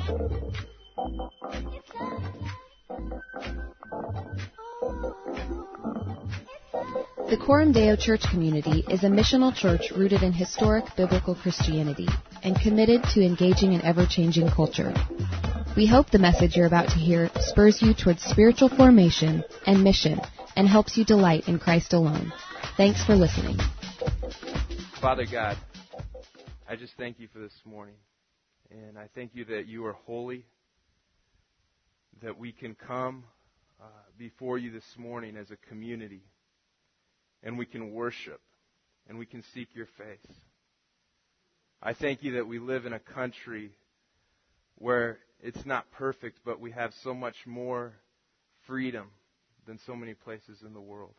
The Coram Deo Church community is a missional church rooted in historic biblical Christianity and committed to engaging an ever-changing culture. We hope the message you're about to hear spurs you towards spiritual formation and mission and helps you delight in Christ alone. Thanks for listening. Father God, I just thank you for this morning. And I thank you that you are holy, that we can come before you this morning as a community, and we can worship, and we can seek your face. I thank you that we live in a country where it's not perfect, but we have so much more freedom than so many places in the world.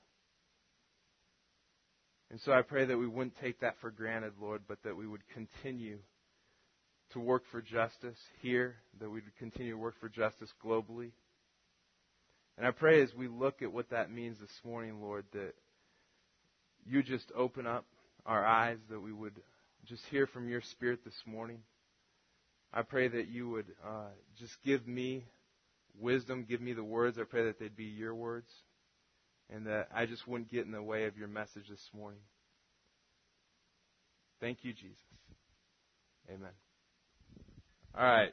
And so I pray that we wouldn't take that for granted, Lord, but that we would continue to work for justice here, that we would continue to work for justice globally. And I pray as we look at what that means this morning, Lord, that you just open up our eyes, that we would just hear from your Spirit this morning. I pray that you would just give me wisdom, give me the words. I pray that they'd be your words, and that I just wouldn't get in the way of your message this morning. Thank you, Jesus. Amen. All right.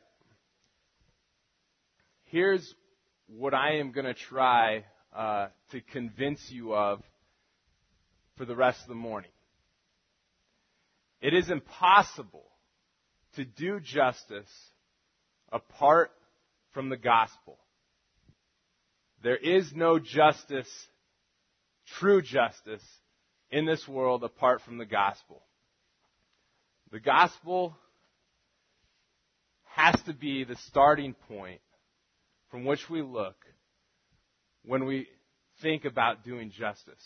Here's what I am going to try to convince you of for the rest of the morning. It is impossible to do justice apart from the gospel. There is no justice, true justice, in this world apart from the gospel. The gospel has to be the starting point from which we look when we think about doing justice.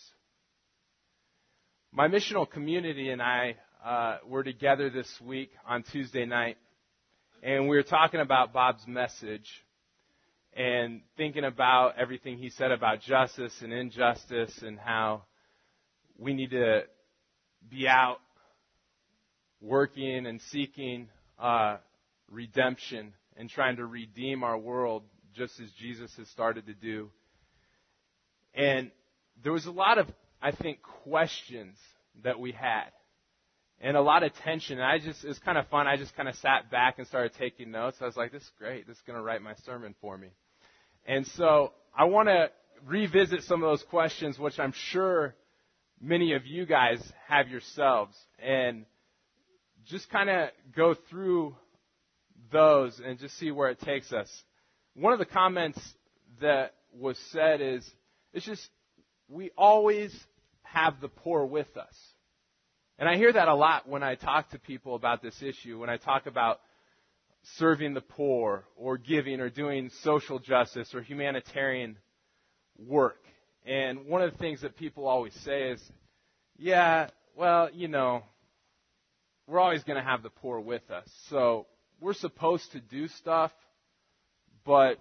My missional community and I were together this week on Tuesday night, and we were talking about Bob's message and thinking about everything he said about justice and injustice and how we need to be out working and seeking redemption and trying to redeem our world just as Jesus has started to do. And there was a lot of, I think, questions that we had and a lot of tension. And it was kind of fun. I just kind of sat back and started taking notes. I was like, this is great. This is going to write my sermon for me. And so I want to revisit some of those questions, which I'm sure many of you guys have yourselves, and just kind of go through those and just see where it takes us. One of the comments that was said is, it's just, we always have the poor with us. And I hear that a lot when I talk to people about this issue, when I talk about serving the poor or giving or doing social justice or humanitarian work. And one of the things that people always say is, yeah, well, we're always going to have the poor with us. So we're supposed to do stuff, but,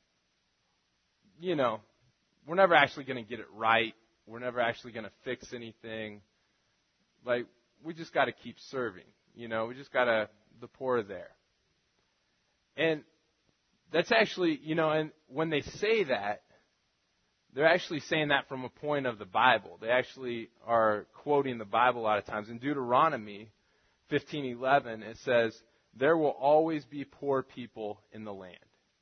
we're never actually going to get it right. We're never actually going to fix anything. Like, we just got to keep serving. We just got to, the poor are there. And that's actually, and when they say that, they're actually saying that from a point of the Bible. They actually are quoting the Bible a lot of times. In Deuteronomy 15:11, it says, there will always be poor people in the land.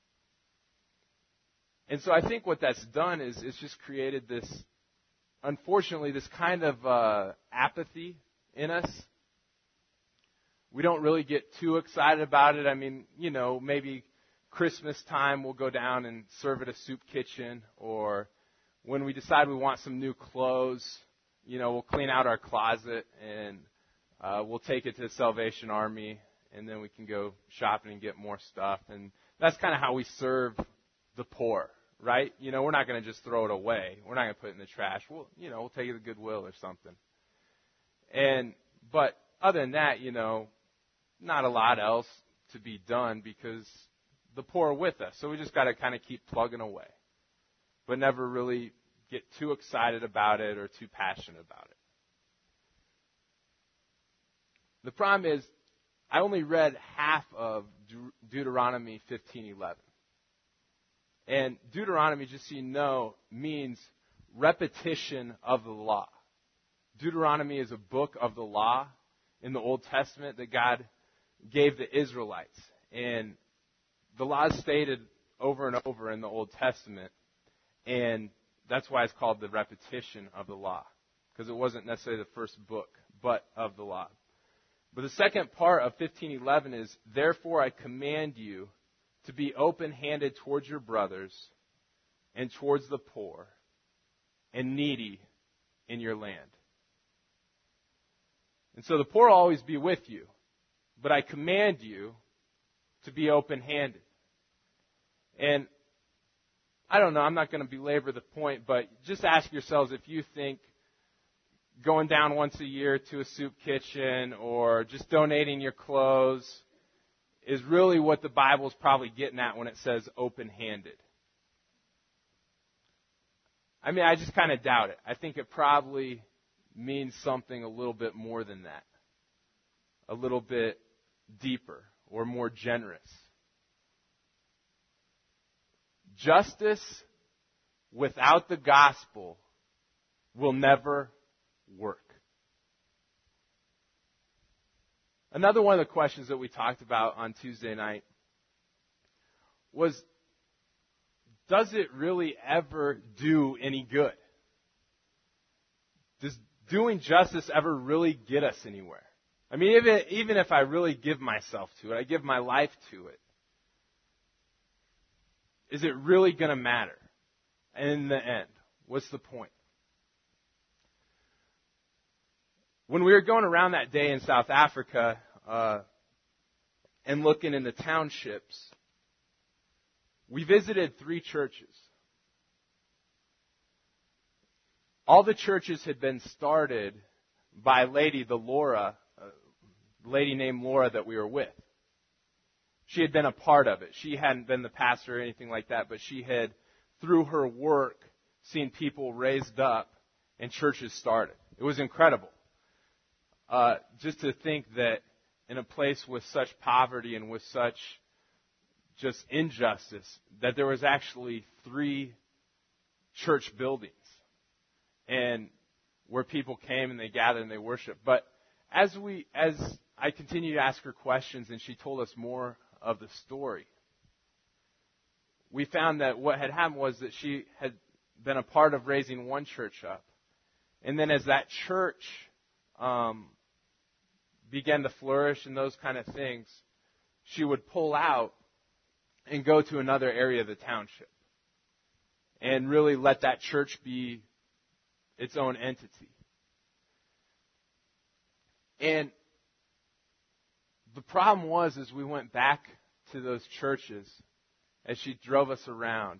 And so I think what that's done is it's just created this, unfortunately, this kind of apathy in us. We don't really get too excited about it. I mean, maybe Christmas time we'll go down and serve at a soup kitchen, or when we decide we want some new clothes, we'll clean out our closet and we'll take it to the Salvation Army, and then we can go shopping and get more stuff. And that's kind of how we serve the poor, right? We're not going to just throw it away. We're not going to put it in the trash. We'll take it to Goodwill or something. But other than that, not a lot else to be done because the poor are with us. So we just got to kind of keep plugging away, but never really get too excited about it or too passionate about it. The problem is I only read half of Deuteronomy 15:11. And Deuteronomy, just so you know, means repetition of the law. Deuteronomy is a book of the law in the Old Testament that God gave the Israelites. And the law is stated over and over in the Old Testament. And that's why it's called the repetition of the law, because it wasn't necessarily the first book, but of the law. But the second part of 15:11 is, therefore I command you to be open-handed towards your brothers and towards the poor and needy in your land. And so the poor will always be with you, but I command you to be open-handed. And I don't know, I'm not going to belabor the point, but just ask yourselves if you think going down once a year to a soup kitchen or just donating your clothes is really what the Bible's probably getting at when it says open-handed. I mean, I just kind of doubt it. I think it probably means something a little bit more than that. A little bit deeper or more generous. Justice without the gospel will never work. Another one of the questions that we talked about on Tuesday night was, does it really ever do any good? Does doing justice ever really get us anywhere? I mean, even if I really give myself to it, I give my life to it, is it really going to matter? And in the end, what's the point? When we were going around that day in South Africa and looking in the townships, we visited 3 churches. All the churches had been started by a lady named Laura that we were with. She had been a part of it. She hadn't been the pastor or anything like that, but she had, through her work, seen people raised up and churches started. It was incredible. Just to think that in a place with such poverty and with such just injustice, that there was actually 3 church buildings, and where people came and they gathered and they worshiped. But as I continued to ask her questions and she told us more of the story, we found that what had happened was that she had been a part of raising one church up. And then as that church began to flourish and those kind of things, she would pull out and go to another area of the township and really let that church be its own entity. And the problem was, as we went back to those churches, as she drove us around,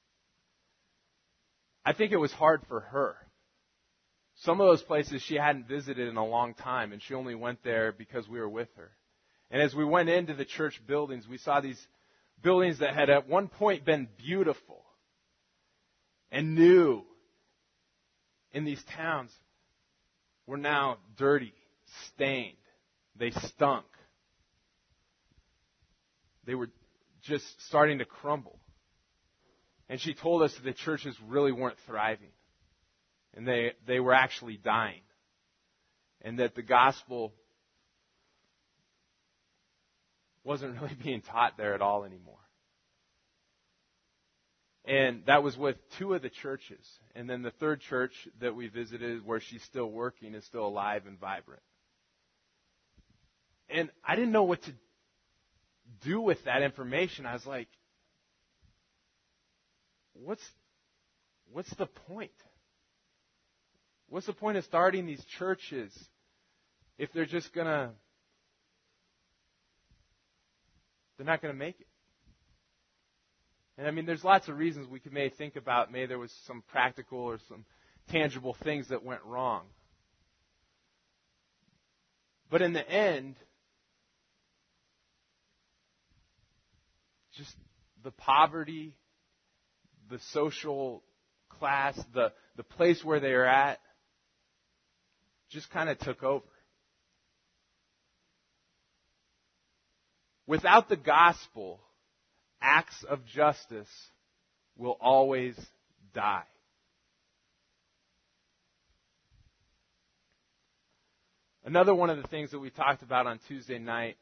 I think it was hard for her. Some of those places she hadn't visited in a long time, and she only went there because we were with her. And as we went into the church buildings, we saw these buildings that had at one point been beautiful and new in these towns were now dirty, stained. They stunk. They were just starting to crumble. And she told us that the churches really weren't thriving. And they were actually dying. And that the gospel wasn't really being taught there at all anymore. And that was with 2 of the churches. And then the 3rd church that we visited, where she's still working, is still alive and vibrant. And I didn't know what to do with that information. I was like, what's the point? What's the point of starting these churches if they're not going to make it? And I mean, there's lots of reasons we may think about. Maybe there was some practical or some tangible things that went wrong. But in the end, just the poverty, the social class, the place where they are at, just kind of took over. Without the gospel, acts of justice will always die. Another one of the things that we talked about on Tuesday night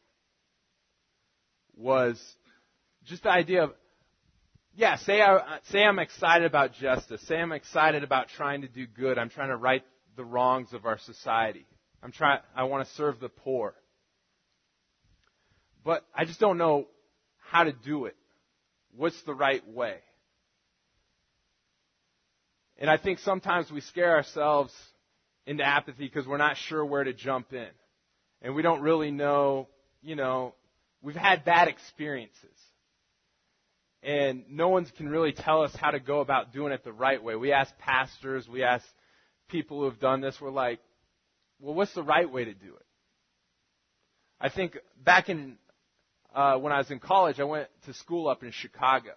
was just the idea of, say I'm excited about justice. Say I'm excited about trying to do good. I'm trying to right the wrongs of our society. I want to serve the poor. But I just don't know how to do it. What's the right way? And I think sometimes we scare ourselves into apathy because we're not sure where to jump in. And we don't really know, we've had bad experiences. And no one can really tell us how to go about doing it the right way. We ask pastors, we ask people who have done this, we're like, well, what's the right way to do it? I think back in when I was in college, I went to school up in Chicago.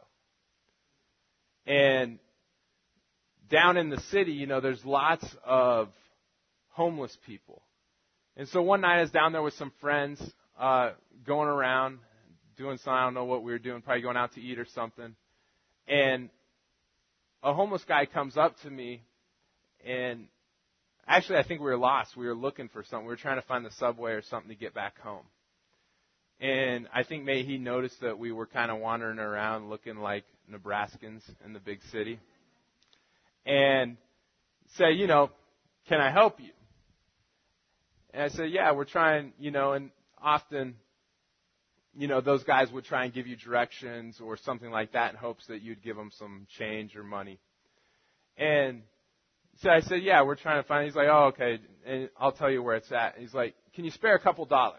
And down in the city, there's lots of homeless people. And so one night I was down there with some friends, going around, doing something, I don't know what we were doing, probably going out to eat or something. And a homeless guy comes up to me, and actually I think we were lost. We were looking for something. We were trying to find the subway or something to get back home. And I think maybe he noticed that we were kind of wandering around looking like Nebraskans in the big city. And said, can I help you? And I said, yeah, we're trying, and often, those guys would try and give you directions or something like that in hopes that you'd give them some change or money. And so I said, yeah, we're trying to find it. He's like, oh, okay, and I'll tell you where it's at. And he's like, can you spare a couple dollars?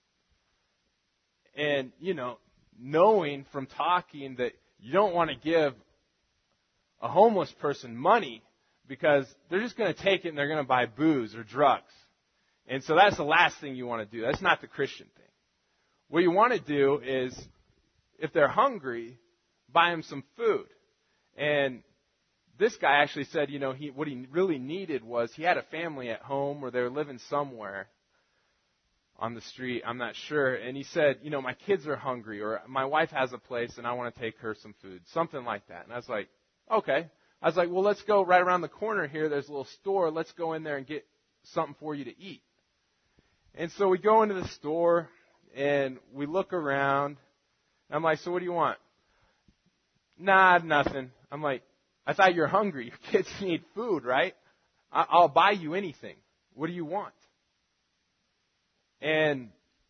And, knowing from talking that you don't want to give a homeless person money because they're just going to take it and they're going to buy booze or drugs. And so that's the last thing you want to do. That's not the Christian thing. What you want to do is, if they're hungry, buy them some food. And this guy actually said, what he really needed was he had a family at home or they were living somewhere on the street, I'm not sure. And he said, my kids are hungry or my wife has a place and I want to take her some food, something like that. And I was like, okay. I was like, well, let's go right around the corner here. There's a little store. Let's go in there and get something for you to eat. And so we go into the store and we look around. I'm like, so what do you want? Nah, nothing. I'm like, I thought you're hungry. Your kids need food, right? I'll buy you anything. What do you want? And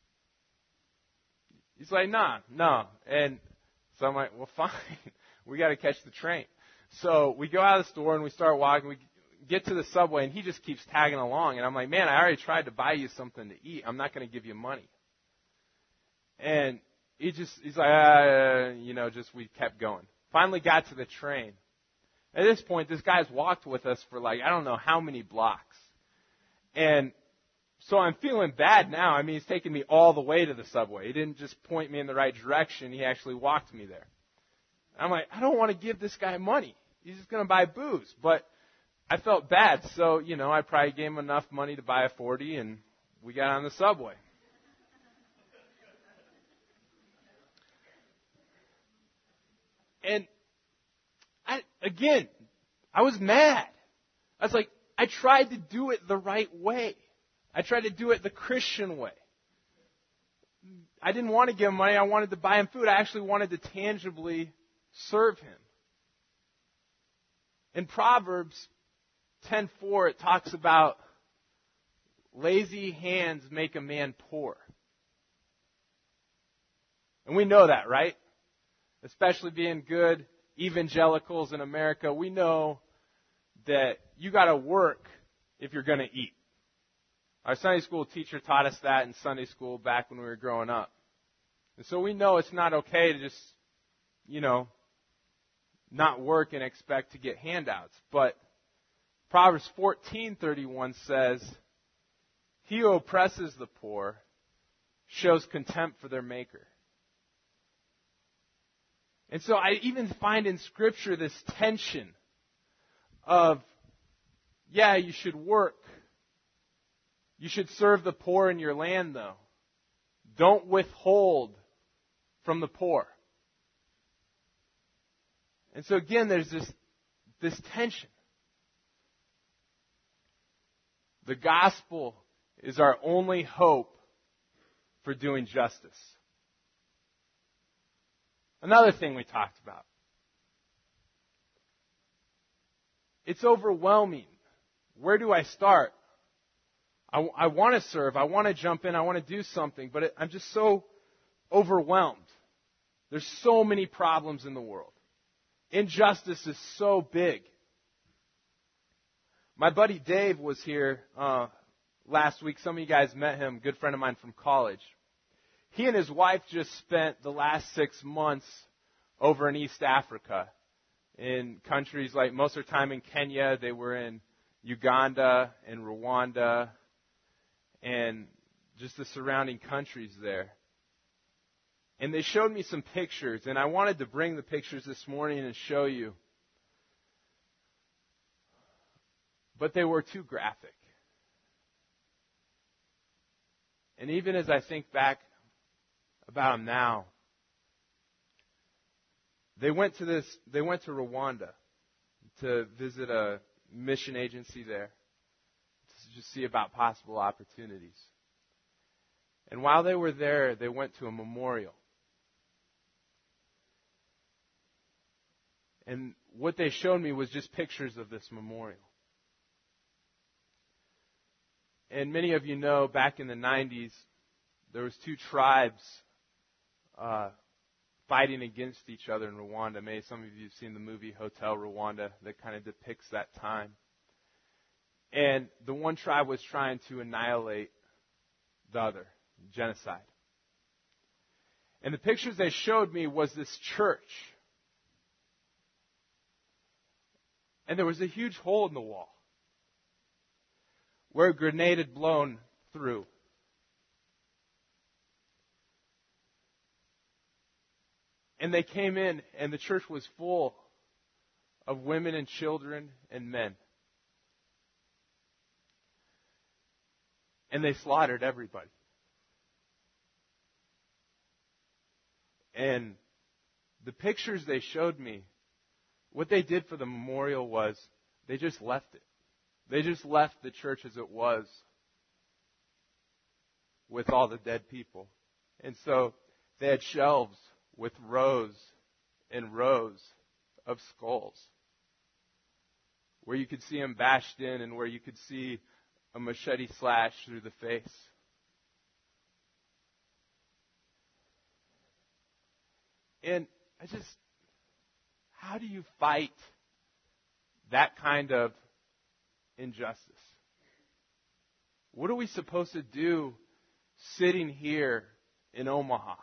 he's like, no. And so I'm like, well, fine. We got to catch the train. So we go out of the store and we start walking. We get to the subway and he just keeps tagging along. And I'm like, man, I already tried to buy you something to eat. I'm not going to give you money. And he's like, we kept going. Finally got to the train. At this point, this guy's walked with us for I don't know how many blocks. And so I'm feeling bad now. I mean, he's taken me all the way to the subway. He didn't just point me in the right direction. He actually walked me there. I'm like, I don't want to give this guy money. He's just going to buy booze. But I felt bad. So, I probably gave him enough money to buy a 40 and we got on the subway. And I was mad. I was like, I tried to do it the right way. I tried to do it the Christian way. I didn't want to give him money. I wanted to buy him food. I actually wanted to tangibly serve him. In Proverbs 10:4, it talks about lazy hands make a man poor. And we know that, right? Especially being good evangelicals in America, we know that you got to work if you're going to eat. Our Sunday school teacher taught us that in Sunday school back when we were growing up. And so we know it's not okay to just, not work and expect to get handouts. But Proverbs 14:31 says, he who oppresses the poor shows contempt for their maker. And so I even find in Scripture this tension of, you should work. You should serve the poor in your land, though. Don't withhold from the poor. And so again, there's this tension. The gospel is our only hope for doing justice. Another thing we talked about. It's overwhelming. Where do I start? I want to serve. I want to jump in. I want to do something. But I'm just so overwhelmed. There's so many problems in the world. Injustice is so big. My buddy Dave was here last week. Some of you guys met him, good friend of mine from college. He and his wife just spent the last 6 months over in East Africa in countries like, most of their time in Kenya. They were in Uganda and Rwanda and just the surrounding countries there. And they showed me some pictures, and I wanted to bring the pictures this morning and show you. But they were too graphic. And even as I think back about them now, they went to Rwanda to visit a mission agency there to just see about possible opportunities. And while they were there, they went to a memorial. And what they showed me was just pictures of this memorial. And many of you know, back in the 90s, there was 2 tribes fighting against each other in Rwanda. Maybe some of you have seen the movie Hotel Rwanda that kind of depicts that time. And the one tribe was trying to annihilate the other, genocide. And the pictures they showed me was this church. And there was a huge hole in the wall where a grenade had blown through. And they came in, and the church was full of women and children and men. And they slaughtered everybody. And the pictures they showed me, what they did for the memorial was they just left it. They just left the church as it was with all the dead people. And so they had shelves with rows and rows of skulls where you could see them bashed in and where you could see a machete slash through the face. And how do you fight that kind of injustice? What are we supposed to do sitting here in Omaha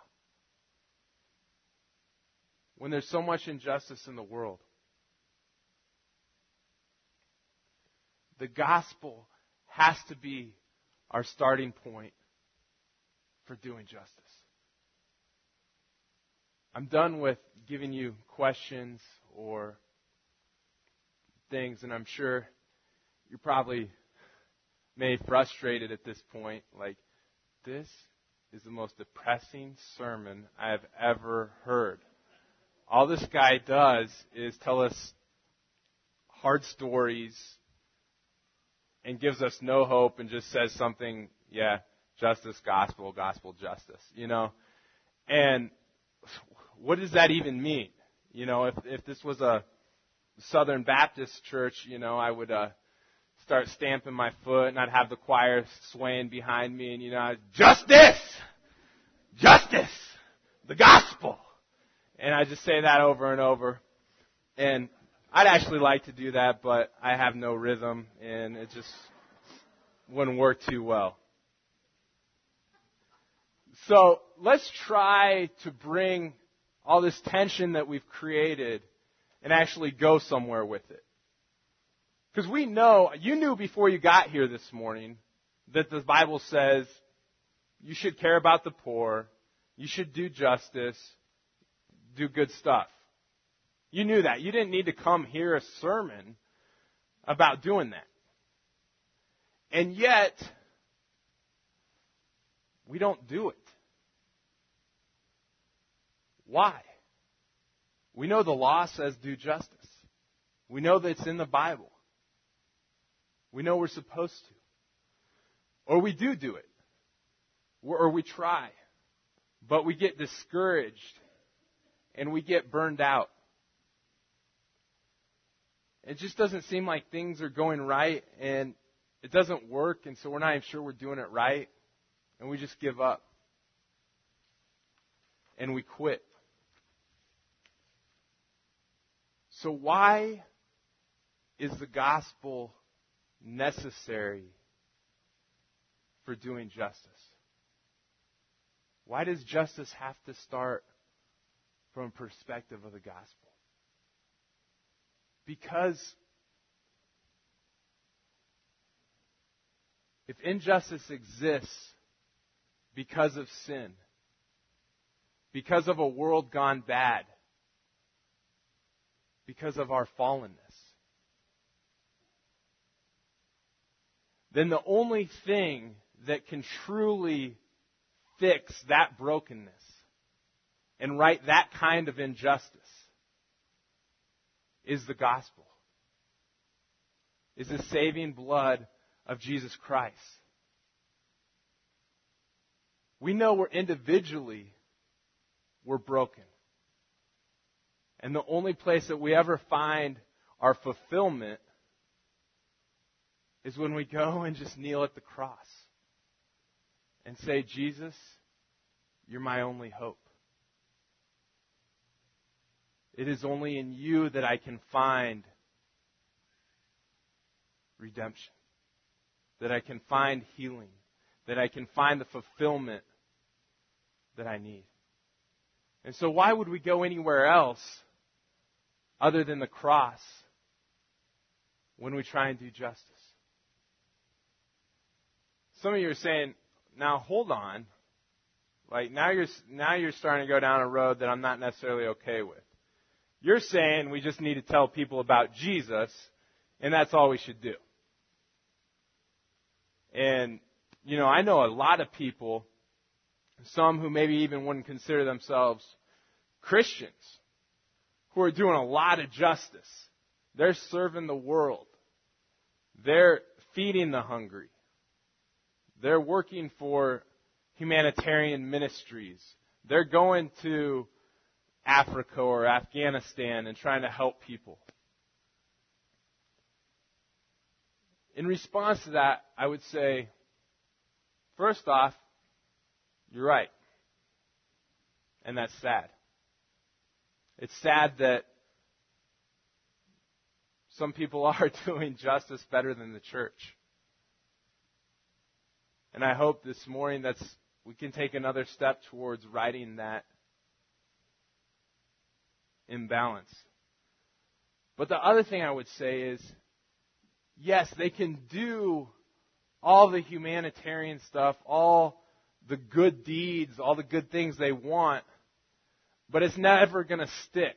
when there's so much injustice in the world? The gospel has to be our starting point for doing justice. I'm done with giving you questions or things, and I'm sure you're probably maybe frustrated at this point. Like, this is the most depressing sermon I've ever heard. All this guy does is tell us hard stories and gives us no hope and just says something, justice, gospel, gospel, justice, And what does that even mean? If this was a Southern Baptist church, I would start stamping my foot and I'd have the choir swaying behind me and, justice! Justice! The gospel! And I just say that over and over. And I'd actually like to do that, but I have no rhythm and it just wouldn't work too well. So let's try to bring all this tension that we've created and actually go somewhere with it. Because we know, you knew before you got here this morning that the Bible says you should care about the poor, you should do justice, do good stuff. You knew that. You didn't need to come hear a sermon about doing that. And yet, we don't do it. Why? We know the law says do justice. We know that it's in the Bible. We know we're supposed to. Or we do it. Or we try. But we get discouraged and we get burned out. It just doesn't seem like things are going right and it doesn't work, and so we're not even sure we're doing it right, and we just give up. And we quit. So why is the gospel necessary for doing justice? Why does justice have to start from a perspective of the gospel? Because if injustice exists because of sin, because of a world gone bad, because of our fallenness, then the only thing that can truly fix that brokenness and right that kind of injustice is the gospel, is the saving blood of Jesus Christ. We know we're individually broken. And the only place that we ever find our fulfillment is when we go and just kneel at the cross and say, Jesus, you're my only hope. It is only in you that I can find redemption, that I can find healing, that I can find the fulfillment that I need. And so why would we go anywhere else other than the cross when we try and do justice? Some of you are saying, now hold on. Like now you're starting to go down a road that I'm not necessarily okay with. You're saying we just need to tell people about Jesus, and that's all we should do. And, you know, I know a lot of people, some who maybe even wouldn't consider themselves Christians, who are doing a lot of justice. They're serving the world. They're feeding the hungry. They're working for humanitarian ministries. They're going to Africa or Afghanistan and trying to help people. In response to that, I would say, first off, you're right. And that's sad. It's sad that some people are doing justice better than the church. And I hope this morning we can take another step towards righting that imbalance. But the other thing I would say is, yes, they can do all the humanitarian stuff, all the good deeds, all the good things they want, but it's never going to stick.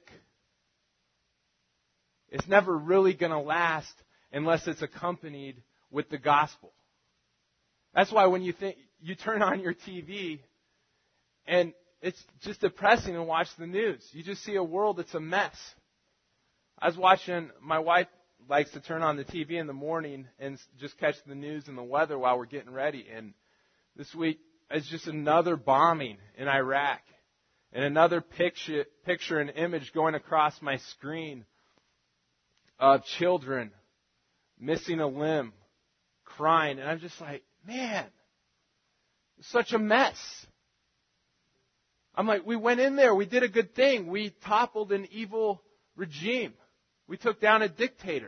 It's never really going to last unless it's accompanied with the gospel. That's why when you turn on your TV and it's just depressing to watch the news. You just see a world that's a mess. I was watching, my wife likes to turn on the TV in the morning and just catch the news and the weather while we're getting ready. And this week is just another bombing in Iraq and another picture and image going across my screen of children missing a limb, crying. And I'm just like, man, it's such a mess. I'm like, we went in there, we did a good thing. We toppled an evil regime. We took down a dictator.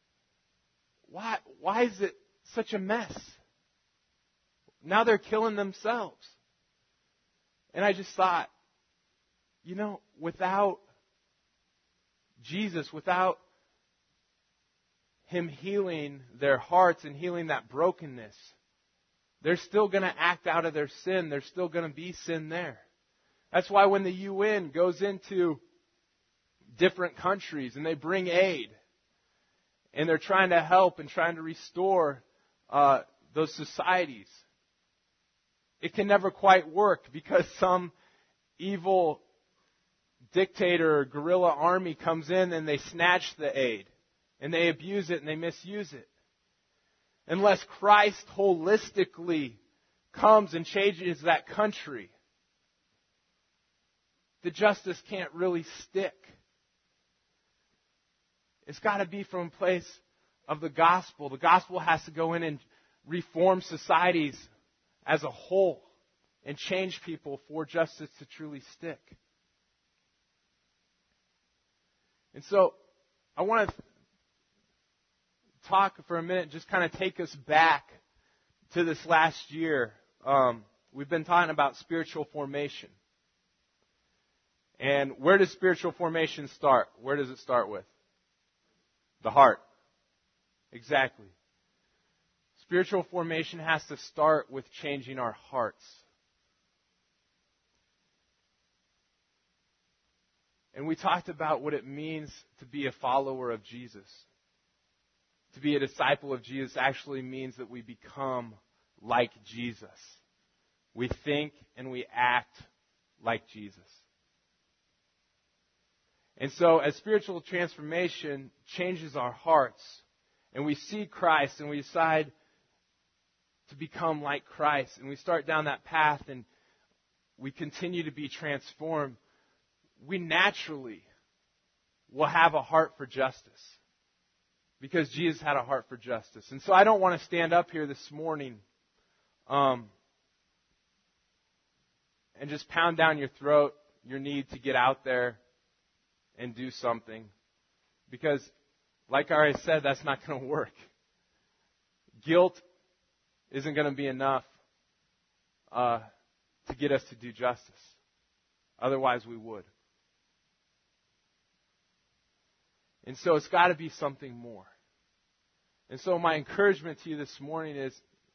Why is it such a mess? Now they're killing themselves. And I just thought, you know, without Jesus, without Him healing their hearts and healing that brokenness, they're still going to act out of their sin. There's still going to be sin there. That's why when the UN goes into different countries and they bring aid and they're trying to help and trying to restore those societies, it can never quite work because some evil dictator or guerrilla army comes in and they snatch the aid and they abuse it and they misuse it. Unless Christ holistically comes and changes that country, the justice can't really stick. It's got to be from a place of the gospel. The gospel has to go in and reform societies as a whole and change people for justice to truly stick. And so I want to talk for a minute, just kind of take us back to this last year. We've been talking about spiritual formation. And where does spiritual formation start? Where does it start with? The heart. Exactly. Spiritual formation has to start with changing our hearts. And we talked about what it means to be a follower of Jesus. To be a disciple of Jesus actually means that we become like Jesus. We think and we act like Jesus. And so as spiritual transformation changes our hearts, and we see Christ and we decide to become like Christ, and we start down that path and we continue to be transformed, we naturally will have a heart for justice. Because Jesus had a heart for justice. And so I don't want to stand up here this morning and just pound down your throat your need to get out there and do something. Because, like I already said, that's not going to work. Guilt isn't going to be enough to get us to do justice. Otherwise, we would. And so it's got to be something more. And so my encouragement to you this morning is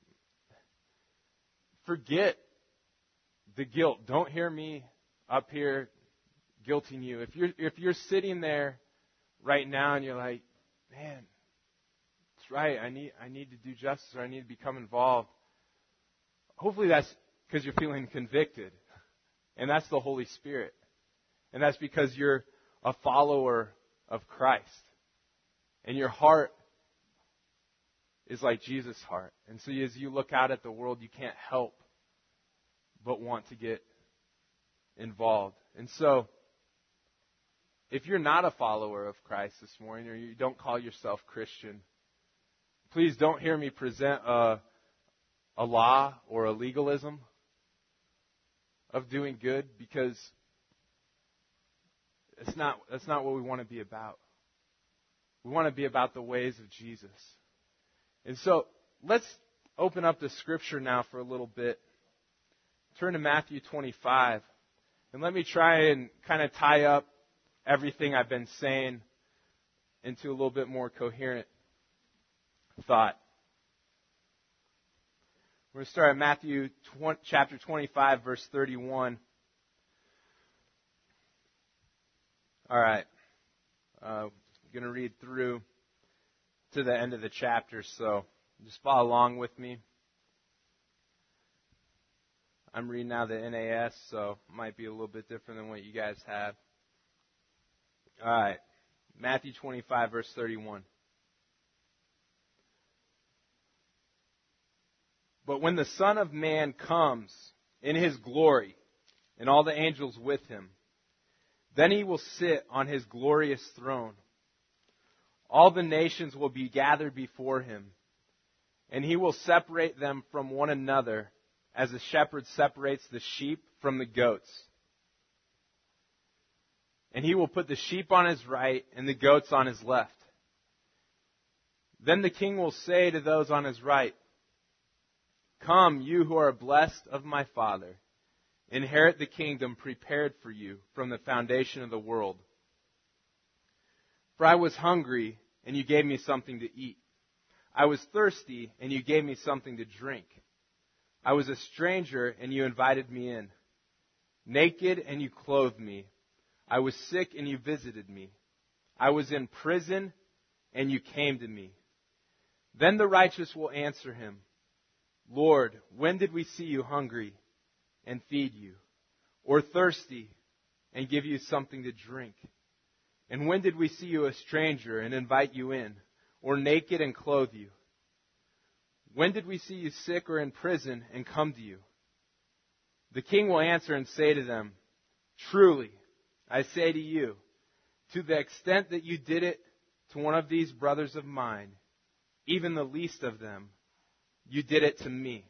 forget the guilt. Don't hear me up here guilting you. If you're sitting there right now and you're like, man, that's right, I need to do justice, or I need to become involved. Hopefully that's because you're feeling convicted. And that's the Holy Spirit. And that's because you're a follower of Christ. And your heart is like Jesus' heart. And so as you look out at the world, you can't help but want to get involved. And so, if you're not a follower of Christ this morning, or you don't call yourself Christian, please don't hear me present a law or a legalism of doing good, because that's not what we want to be about. We want to be about the ways of Jesus. And so, let's open up the scripture now for a little bit. Turn to Matthew 25. And let me try and kind of tie up everything I've been saying into a little bit more coherent thought. We're going to start at Matthew chapter 25, verse 31. All right. I'm going to read through to the end of the chapter, so just follow along with me. I'm reading now the NAS, so it might be a little bit different than what you guys have. All right. Matthew 25, verse 31. But when the Son of Man comes in His glory, and all the angels with Him, then He will sit on His glorious throne. All the nations will be gathered before Him, and He will separate them from one another, as a shepherd separates the sheep from the goats. And He will put the sheep on His right and the goats on His left. Then the King will say to those on His right, "Come, you who are blessed of my Father, inherit the kingdom prepared for you from the foundation of the world. For I was hungry, and you gave me something to eat. I was thirsty, and you gave me something to drink. I was a stranger, and you invited me in. Naked, and you clothed me. I was sick, and you visited me. I was in prison, and you came to me." Then the righteous will answer Him, "Lord, when did we see you hungry and feed you, or thirsty and give you something to drink? And when did we see you a stranger and invite you in, or naked and clothe you? When did we see you sick or in prison and come to you?" The king will answer and say to them, "Truly, I say to you, to the extent that you did it to one of these brothers of mine, even the least of them, you did it to me."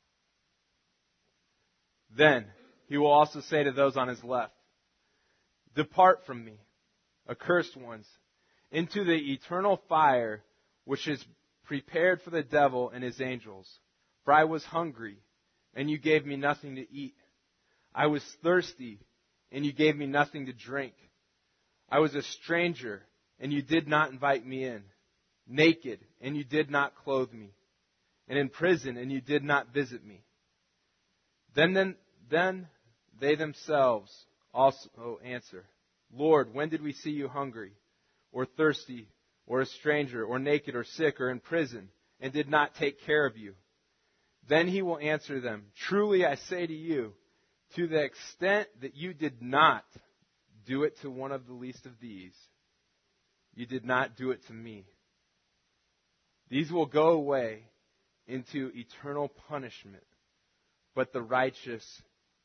Then he will also say to those on his left, "Depart from me, accursed ones, into the eternal fire which is prepared for the devil and his angels. For I was hungry, and you gave me nothing to eat. I was thirsty, and you gave me nothing to drink. I was a stranger, and you did not invite me in. Naked, and you did not clothe me. And in prison, and you did not visit me." Then they themselves also answer, "Lord, when did we see you hungry, or thirsty, or a stranger, or naked, or sick, or in prison, and did not take care of you?" Then he will answer them, "Truly I say to you, to the extent that you did not do it to one of the least of these, you did not do it to me." These will go away into eternal punishment, but the righteous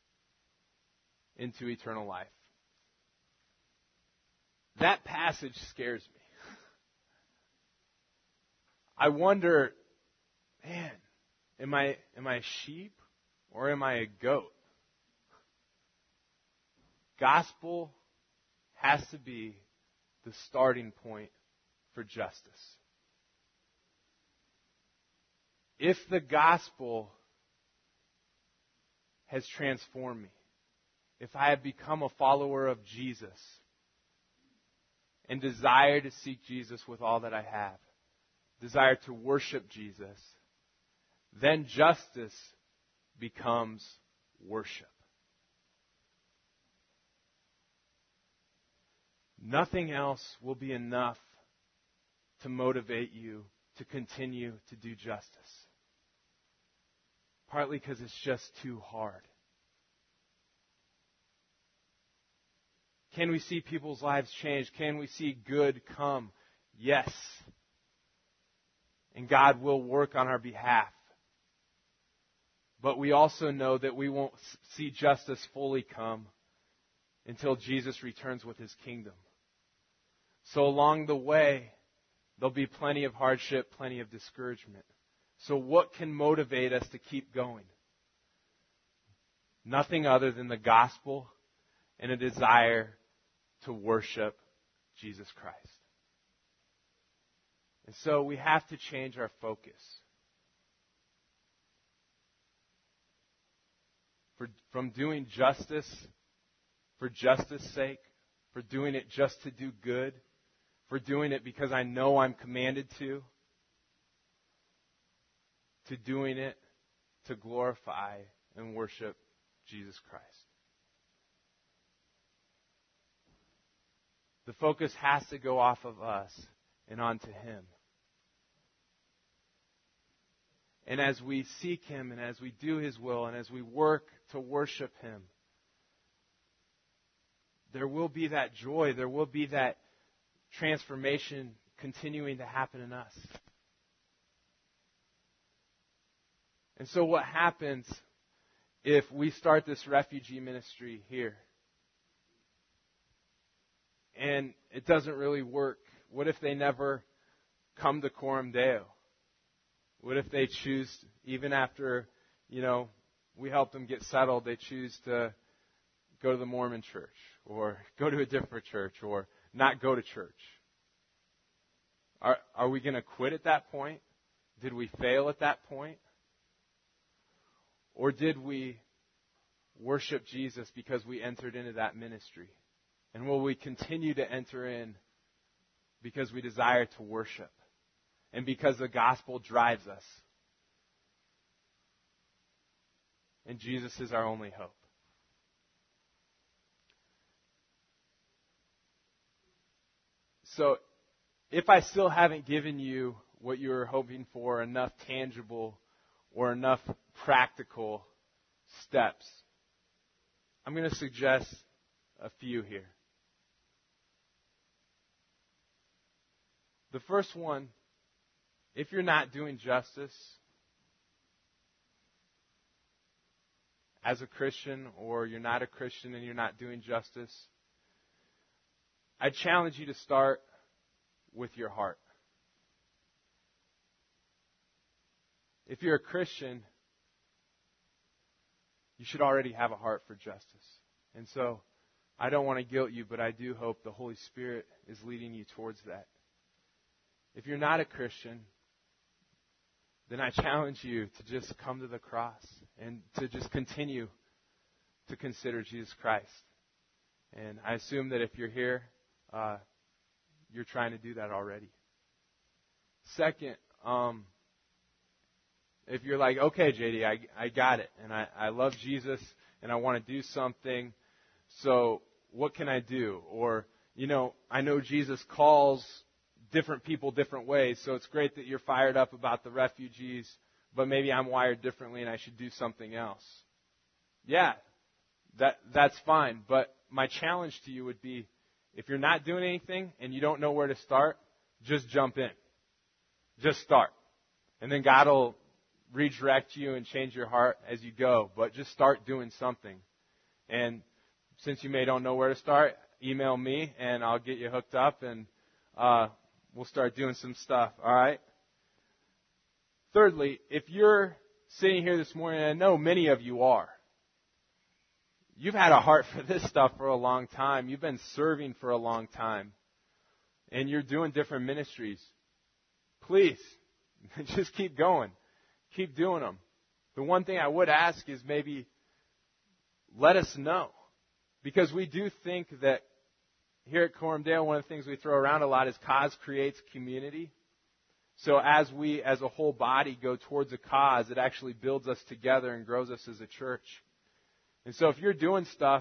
into eternal life. That passage scares me. I wonder, man, am I a sheep or am I a goat? Gospel has to be the starting point for justice. If the gospel has transformed me, if I have become a follower of Jesus and desire to seek Jesus with all that I have, desire to worship Jesus, then justice becomes worship. Nothing else will be enough to motivate you to continue to do justice. Partly because it's just too hard. Can we see people's lives change? Can we see good come? Yes. And God will work on our behalf. But we also know that we won't see justice fully come until Jesus returns with His kingdom. So along the way, there'll be plenty of hardship, plenty of discouragement. So what can motivate us to keep going? Nothing other than the gospel and a desire to worship Jesus Christ. And so we have to change our focus. From doing justice for justice sake, for doing it just to do good, for doing it because I know I'm commanded to doing it to glorify and worship Jesus Christ. The focus has to go off of us and onto Him. And as we seek Him and as we do His will and as we work to worship Him, there will be that joy, there will be that transformation continuing to happen in us. And so what happens if we start this refugee ministry here and it doesn't really work? What if they never come to Coram Deo? What if they choose, even after, we help them get settled, they choose to go to the Mormon church or go to a different church or not go to church? Are we going to quit at that point? Did we fail at that point? Or did we worship Jesus because we entered into that ministry? And will we continue to enter in because we desire to worship and because the gospel drives us? And Jesus is our only hope. So, if I still haven't given you what you were hoping for, enough tangible or enough practical steps, I'm going to suggest a few here. The first one, if you're not doing justice as a Christian, or you're not a Christian and you're not doing justice, I challenge you to start with your heart. If you're a Christian, you should already have a heart for justice. And so, I don't want to guilt you, but I do hope the Holy Spirit is leading you towards that. If you're not a Christian, then I challenge you to just come to the cross and to just continue to consider Jesus Christ. And I assume that if you're here, you're trying to do that already. Second, if you're like, okay, JD, I got it, and I love Jesus, and I want to do something, so what can I do? Or, I know Jesus calls different people different ways, so it's great that you're fired up about the refugees, but maybe I'm wired differently and I should do something else. Yeah, that's fine, but my challenge to you would be, if you're not doing anything and you don't know where to start, just jump in. Just start. And then God will redirect you and change your heart as you go, but just start doing something. And since you don't know where to start, email me and I'll get you hooked up, and we'll start doing some stuff, all right? Thirdly, if you're sitting here this morning, and I know many of you are, you've had a heart for this stuff for a long time. You've been serving for a long time, and you're doing different ministries. Please, just keep going. Keep doing them. The one thing I would ask is maybe let us know, because we do think that here at Corumdale, one of the things we throw around a lot is cause creates community. So as we, as a whole body, go towards a cause, it actually builds us together and grows us as a church. And so if you're doing stuff,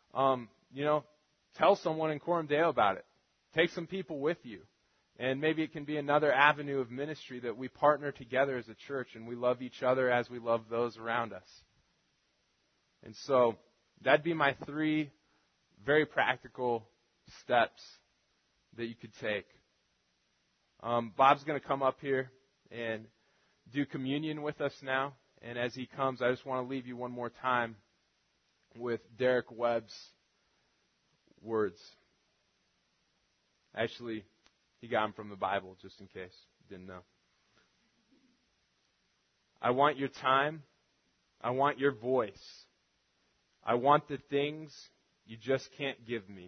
tell someone in Corumdale about it. Take some people with you. And maybe it can be another avenue of ministry that we partner together as a church, and we love each other as we love those around us. And so that'd be my 3 very practical steps that you could take. Bob's going to come up here and do communion with us now. And as he comes, I just want to leave you one more time with Derek Webb's words. Actually, he got them from the Bible, just in case you didn't know. I want your time. I want your voice. I want the things you just can't give me.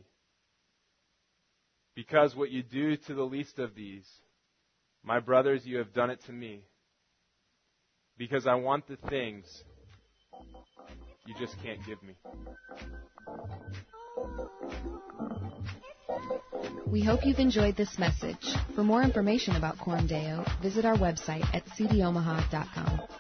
Because what you do to the least of these, my brothers, you have done it to me. Because I want the things you just can't give me. We hope you've enjoyed this message. For more information about Coram Deo, visit our website at cdomaha.com.